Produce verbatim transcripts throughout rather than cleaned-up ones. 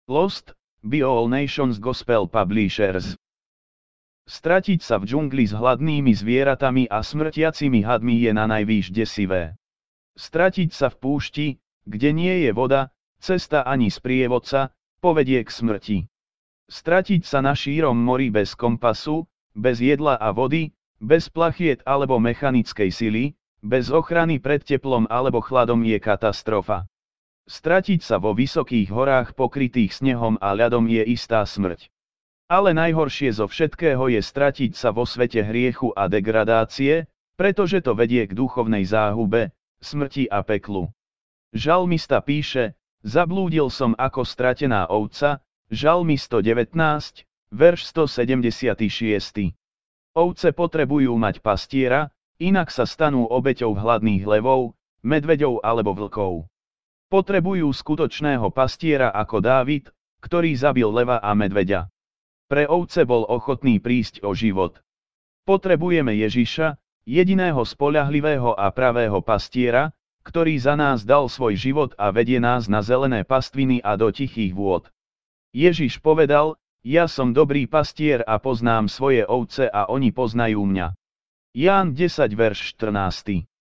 Lost, by All Nations Gospel Publishers. Stratiť sa v džungli s hladnými zvieratami a smrtiacimi hadmi je nanajvýš desivé. Stratiť sa v púšti, kde nie je voda, cesta ani sprievodca, povedie k smrti. Stratiť sa na šírom mori bez kompasu, bez jedla a vody, bez plachiet alebo mechanickej sily, bez ochrany pred teplom alebo chladom je katastrofa. Stratiť sa vo vysokých horách pokrytých snehom a ľadom je istá smrť. Ale najhoršie zo všetkého je stratiť sa vo svete hriechu a degradácie, pretože to vedie k duchovnej záhube, smrti a peklu. Žalmista píše: Zablúdil som ako stratená ovca, Žalmy stodevätnásť, verš stosedemdesiatšesť. Ovce potrebujú mať pastiera, inak sa stanú obeťou hladných levov, medveďov alebo vlkov. Potrebujú skutočného pastiera ako Dávid, ktorý zabil leva a medveďa. Pre ovce bol ochotný prísť o život. Potrebujeme Ježiša, jediného spoľahlivého a pravého pastiera, ktorý za nás dal svoj život a vedie nás na zelené pastviny a do tichých vôd. Ježiš povedal: Ja som dobrý pastier a poznám svoje ovce a oni poznajú mňa. Ján desať verš štrnásť.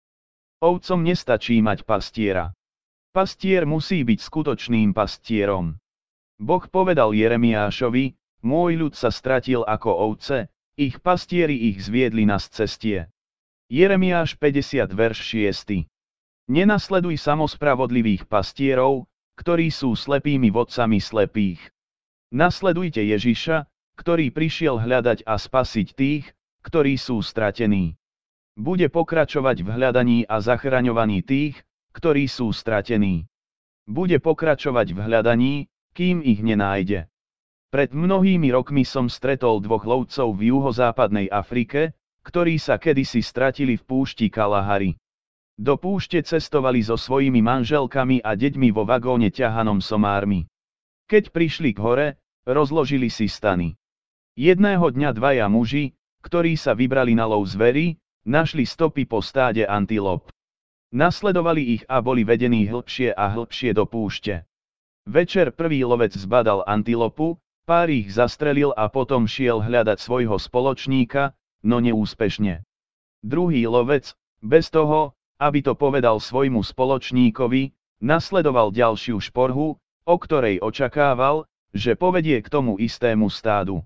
Ovcom nestačí mať pastiera. Pastier musí byť skutočným pastierom. Boh povedal Jeremiášovi: Môj ľud sa stratil ako ovce, ich pastieri ich zviedli na scestie. Jeremiáš päťdesiat verš šesť. Nenasleduj samospravodlivých pastierov, ktorí sú slepými vodcami slepých. Nasledujte Ježiša, ktorý prišiel hľadať a spasiť tých, ktorí sú stratení. Bude pokračovať v hľadaní a zachraňovaní tých, ktorí sú stratení. Bude pokračovať v hľadaní, kým ich nenájde. Pred mnohými rokmi som stretol dvoch lovcov v juhozápadnej Afrike, ktorí sa kedysi stratili v púšti Kalahari. Do púšte cestovali so svojimi manželkami a deťmi vo vagóne ťahanom somármi. Keď prišli k hore, rozložili si stany. Jedného dňa dvaja muži, ktorí sa vybrali na lov zvery, našli stopy po stáde antilop. Nasledovali ich a boli vedení hlbšie a hlbšie do púšte. Večer prvý lovec zbadal antilopu, pár ich zastrelil a potom šiel hľadať svojho spoločníka, no neúspešne. Druhý lovec, bez toho, aby to povedal svojmu spoločníkovi, nasledoval ďalšiu šporhu, o ktorej očakával, že povedie k tomu istému stádu.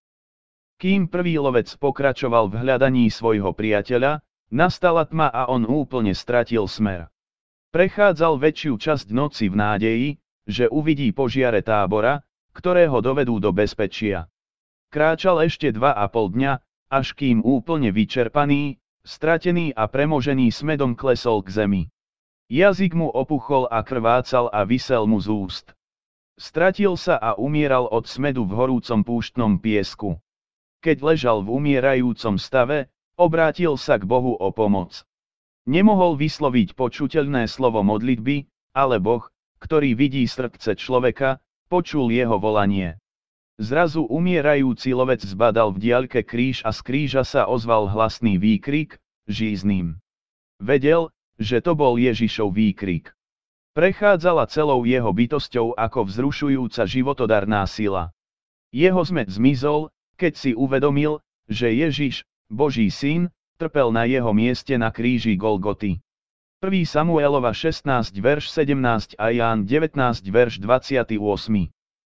Kým prvý lovec pokračoval v hľadaní svojho priateľa, nastala tma a on úplne stratil smer. Prechádzal väčšiu časť noci v nádeji, že uvidí požiare tábora, ktoré ho dovedú do bezpečia. Kráčal ešte dva a pol dňa, až kým úplne vyčerpaný, stratený a premožený smedom klesol k zemi. Jazyk mu opuchol a krvácal a visel mu z úst. Stratil sa a umieral od smedu v horúcom púštnom piesku. Keď ležal v umierajúcom stave, obrátil sa k Bohu o pomoc. Nemohol vysloviť počuteľné slovo modlitby, ale Boh, ktorý vidí srdce človeka, počul jeho volanie. Zrazu umierajúci lovec zbadal v diaľke kríž a z kríža sa ozval hlasný výkrik, žíznym. Vedel, že to bol Ježišov výkrik. Prechádzala celou jeho bytosťou ako vzrušujúca životodarná sila. Jeho smäd zmizol, keď si uvedomil, že Ježiš, Boží syn, trpel na jeho mieste na kríži Golgoty. prvá Samuelova šestnásť verš sedemnásť a Ján devätnásť verš dvadsaťosem.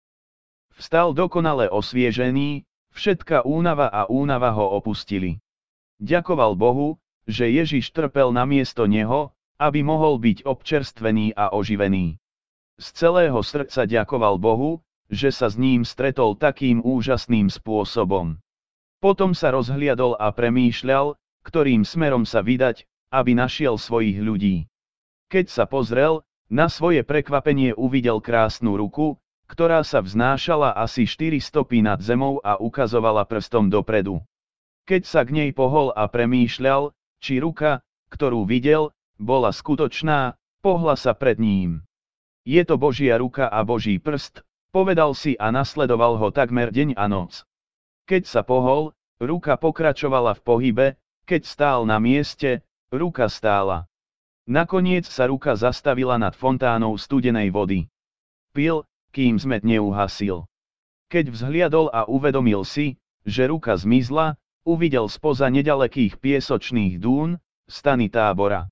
Vstal dokonale osviežený, všetka únava a únava ho opustili. Ďakoval Bohu, že Ježiš trpel namiesto neho, aby mohol byť občerstvený a oživený. Z celého srdca ďakoval Bohu, že sa s ním stretol takým úžasným spôsobom. Potom sa rozhliadol a premýšľal, ktorým smerom sa vydať, aby našiel svojich ľudí. Keď sa pozrel, na svoje prekvapenie uvidel krásnu ruku, ktorá sa vznášala asi štyri stopy nad zemou a ukazovala prstom dopredu. Keď sa k nej pohol a premýšľal, či ruka, ktorú videl, bola skutočná, pohla sa pred ním. Je to Božia ruka a Boží prst, povedal si a nasledoval ho takmer deň a noc. Keď sa pohol, ruka pokračovala v pohybe, keď stál na mieste, ruka stála. Nakoniec sa ruka zastavila nad fontánou studenej vody. Pil, kým zmet neuhasil. Keď vzhliadol a uvedomil si, že ruka zmizla, uvidel spoza nedalekých piesočných dún stany tábora.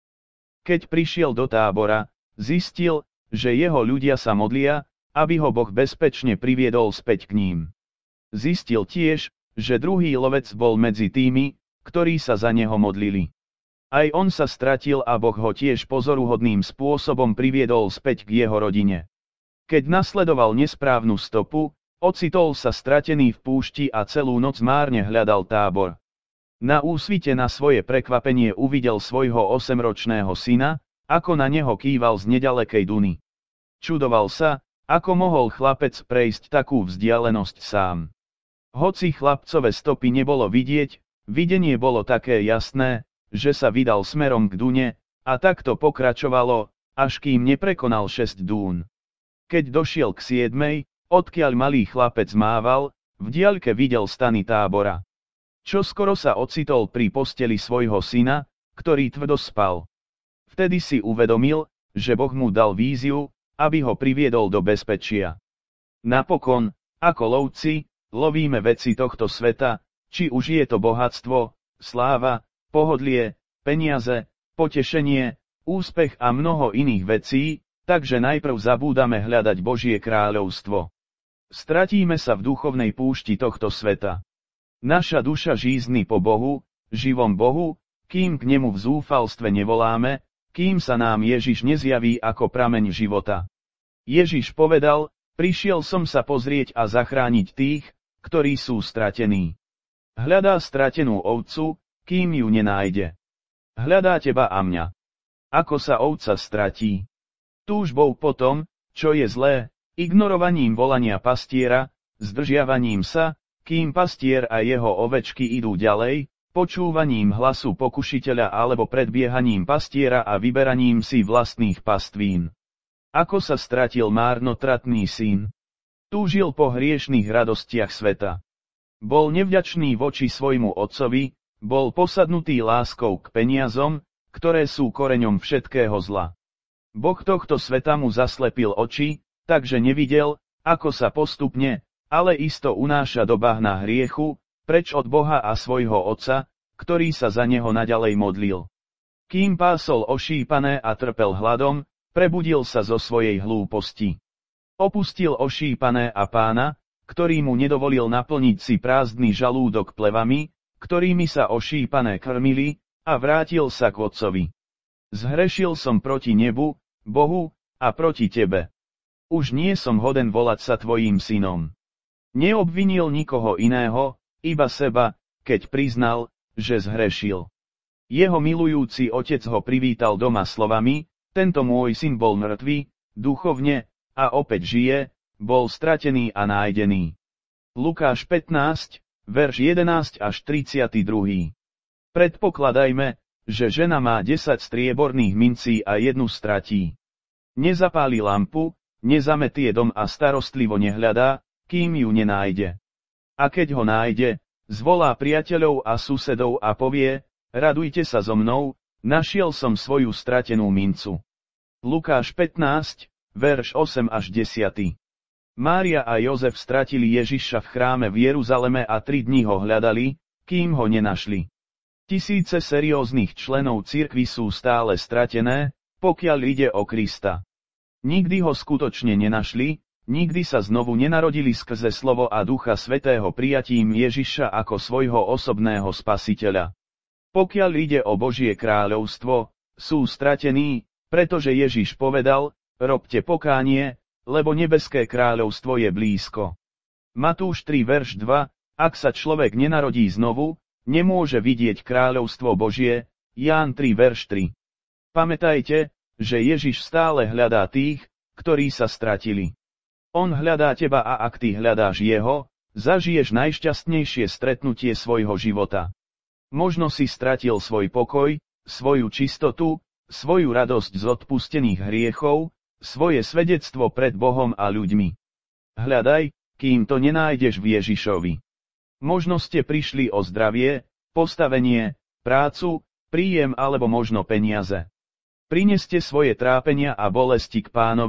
Keď prišiel do tábora, zistil, že jeho ľudia sa modlia, aby ho Boh bezpečne priviedol späť k ním. Zistil tiež, že druhý lovec bol medzi tými, ktorí sa za neho modlili. Aj on sa stratil a Boh ho tiež pozoruhodným spôsobom priviedol späť k jeho rodine. Keď nasledoval nesprávnu stopu, ocitol sa stratený v púšti a celú noc márne hľadal tábor. Na úsvite na svoje prekvapenie uvidel svojho osemročného syna, ako na neho kýval z nedalekej duny. Čudoval sa, ako mohol chlapec prejsť takú vzdialenosť sám. Hoci chlapcove stopy nebolo vidieť, videnie bolo také jasné, že sa vydal smerom k dune, a takto pokračovalo, až kým neprekonal šesť dún. Keď došiel k siedmej, odkiaľ malý chlapec mával, v diaľke videl stany tábora. Čoskoro sa ocitol pri posteli svojho syna, ktorý tvrdo spal. Vtedy si uvedomil, že Boh mu dal víziu, aby ho priviedol do bezpečia. Napokon, ako lovci, lovíme veci tohto sveta, či už je to bohatstvo, sláva, pohodlie, peniaze, potešenie, úspech a mnoho iných vecí, takže najprv zabúdame hľadať Božie kráľovstvo. Stratíme sa v duchovnej púšti tohto sveta. Naša duša žízni po Bohu, živom Bohu, kým k nemu v zúfalstve nevoláme, kým sa nám Ježiš nezjaví ako prameň života. Ježiš povedal, prišiel som sa pozrieť a zachrániť tých, ktorí sú stratení. Hľadá stratenú ovcu, kým ju nenájde. Hľadá teba a mňa. Ako sa ovca stratí? Túžbou po tom, čo je zlé, ignorovaním volania pastiera, zdržiavaním sa, kým pastier a jeho ovečky idú ďalej, počúvaním hlasu pokušiteľa alebo predbiehaním pastiera a vyberaním si vlastných pastvín. Ako sa stratil márnotratný syn? Túžil po hriešných radostiach sveta. Bol nevďačný voči svojmu otcovi, bol posadnutý láskou k peniazom, ktoré sú koreňom všetkého zla. Boh tohto sveta mu zaslepil oči, takže nevidel, ako sa postupne, ale isto unáša do bahna hriechu, preč od Boha a svojho otca, ktorý sa za neho naďalej modlil. Kým pásol ošípané a trpel hladom, prebudil sa zo svojej hlúposti. Opustil ošípané a pána, ktorý mu nedovolil naplniť si prázdny žalúdok plevami, ktorými sa ošípané krmili, a vrátil sa k otcovi. Zhrešil som proti nebu, Bohu, a proti tebe. Už nie som hoden volať sa tvojím synom. Neobvinil nikoho iného, iba seba, keď priznal, že zhrešil. Jeho milujúci otec ho privítal doma slovami, tento môj syn bol mŕtvý, duchovne, a opäť žije, bol stratený a nájdený. Lukáš pätnásť, verš jedenásť až tridsaťdva. Predpokladajme, že žena má desať strieborných mincí a jednu stratí. Nezapáli lampu, nezametie dom a starostlivo nehľadá, kým ju nenájde. A keď ho nájde, zvolá priateľov a susedov a povie, radujte sa so mnou, našiel som svoju stratenú mincu. Lukáš pätnásť, verš osem až desať. Mária a Jozef stratili Ježiša v chráme v Jeruzaleme a tri dni ho hľadali, kým ho nenašli. Tisíce serióznych členov cirkvi sú stále stratené, pokiaľ ide o Krista. Nikdy ho skutočne nenašli, nikdy sa znovu nenarodili skrze slovo a Ducha Svätého prijatím Ježiša ako svojho osobného spasiteľa. Pokiaľ ide o Božie kráľovstvo, sú stratení, pretože Ježiš povedal, robte pokánie, lebo nebeské kráľovstvo je blízko. Matúš tri verš dva, ak sa človek nenarodí znovu, nemôže vidieť kráľovstvo Božie, Ján tri verš tri. Pamätajte, že Ježiš stále hľadá tých, ktorí sa stratili. On hľadá teba a ak ty hľadáš jeho, zažiješ najšťastnejšie stretnutie svojho života. Možno si stratil svoj pokoj, svoju čistotu, svoju radosť z odpustených hriechov, svoje svedectvo pred Bohom a ľuďmi. Hľadaj, kým to nenájdeš v Ježišovi. Možno ste prišli o zdravie, postavenie, prácu, príjem alebo možno peniaze. Prineste svoje trápenia a bolesti k Pánovi,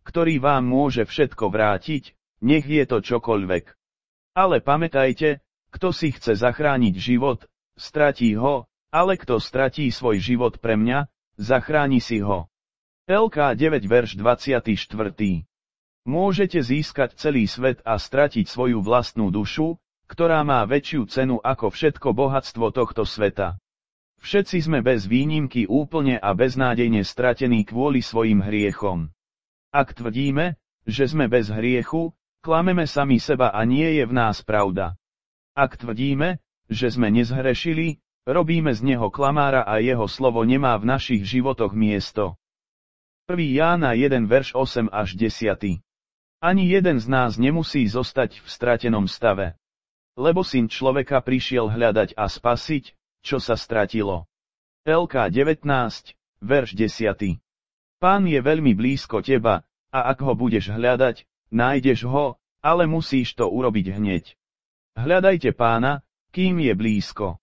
ktorý vám môže všetko vrátiť, nech je to čokoľvek. Ale pamätajte, kto si chce zachrániť život, stratí ho, ale kto stratí svoj život pre mňa, zachráni si ho. Lukáš deväť verš dvadsaťštyri. Môžete získať celý svet a stratiť svoju vlastnú dušu, ktorá má väčšiu cenu ako všetko bohatstvo tohto sveta. Všetci sme bez výnimky úplne a beznádejne stratení kvôli svojim hriechom. Ak tvrdíme, že sme bez hriechu, klameme sami seba a nie je v nás pravda. Ak tvrdíme, že sme nezhrešili, robíme z neho klamára a jeho slovo nemá v našich životoch miesto. prvý Jána jeden verš osem až desať. Ani jeden z nás nemusí zostať v stratenom stave. Lebo Syn človeka prišiel hľadať a spasiť, čo sa stratilo. Lukáš devätnásť, verš desať. Pán je veľmi blízko teba, a ak ho budeš hľadať, nájdeš ho, ale musíš to urobiť hneď. Hľadajte Pána, kým je blízko.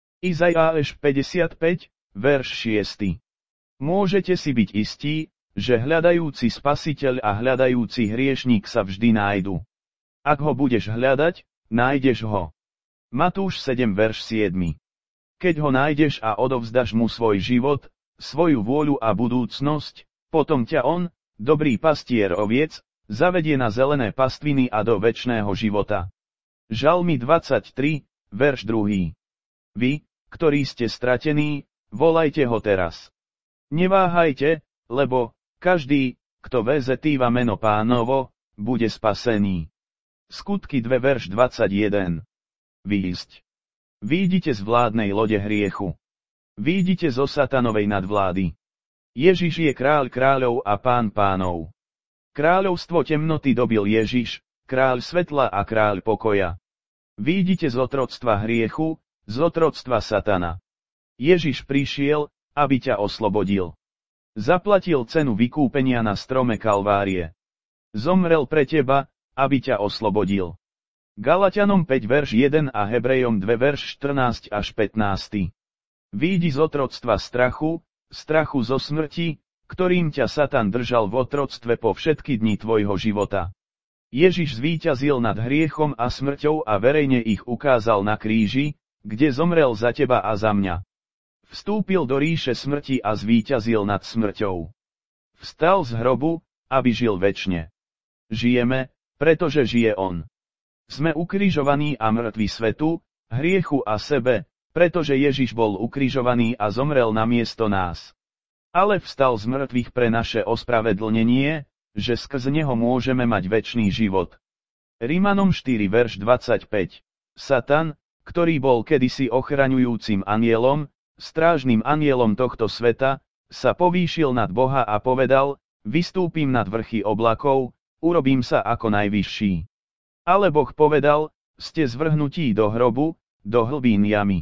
Izaiáš päťdesiatpäť, verš šesť. Môžete si byť istí, že hľadajúci Spasiteľ a hľadajúci hriešník sa vždy nájdu. Ak ho budeš hľadať, nájdeš ho. Matúš sedem verš sedem. Keď ho nájdeš a odovzdaš mu svoj život, svoju vôľu a budúcnosť, potom ťa on, dobrý pastier oviec, zavedie na zelené pastviny a do večného života. Žalmy dvadsaťtri, verš dva. Vy, ktorí ste stratení, volajte ho teraz. Neváhajte, lebo každý, kto vezetíva meno Pánovo, bude spasený. Skutky dva verš dvadsaťjeden. Výjsť. Výjdite z vládnej lode hriechu. Výjdite zo satanovej nadvlády. Ježiš je kráľ kráľov a pán pánov. Kráľovstvo temnoty dobil Ježiš, kráľ svetla a kráľ pokoja. Výjdite z otroctva hriechu, z otroctva satana. Ježiš prišiel, aby ťa oslobodil. Zaplatil cenu vykúpenia na strome Kalvárie. Zomrel pre teba, aby ťa oslobodil. Galatianom päť verš jeden a Hebrejom dva verš štrnásť až pätnásť. Výjdi z otroctva strachu, strachu zo smrti, ktorým ťa Satan držal v otroctve po všetky dni tvojho života. Ježiš zvíťazil nad hriechom a smrťou a verejne ich ukázal na kríži, kde zomrel za teba a za mňa. Vstúpil do ríše smrti a zvíťazil nad smrťou. Vstal z hrobu, aby žil večne. Žijeme, pretože žije on. Sme ukrižovaní a mŕtvi svetu, hriechu a sebe, pretože Ježiš bol ukrižovaný a zomrel namiesto nás. Ale vstal z mŕtvych pre naše ospravedlnenie, že skrz neho môžeme mať večný život. Rimanom štyri verš dvadsaťpäť. Satan, ktorý bol kedysi ochraňujúcim anjelom, strážnym anjelom tohto sveta, sa povýšil nad Boha a povedal, vystúpim nad vrchy oblakov, urobím sa ako najvyšší. Ale Boh povedal, ste zvrhnutí do hrobu, do hlbín jamy.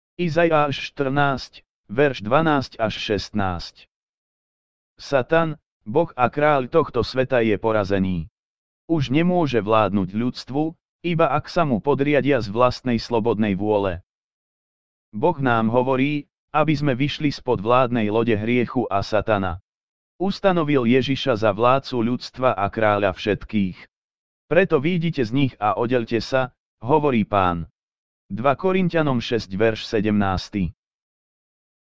Izaiáš štrnásť, verš dvanásť až šestnásť. Satan, Boh a kráľ tohto sveta je porazený. Už nemôže vládnuť ľudstvu, iba ak sa mu podriadia z vlastnej slobodnej vôle. Boh nám hovorí, aby sme vyšli spod vládnej lode hriechu a satana. Ustanovil Ježiša za vládcu ľudstva a kráľa všetkých. Preto výjdite z nich a oddelte sa, hovorí Pán. dva Korinťanom šesť verš sedemnásť.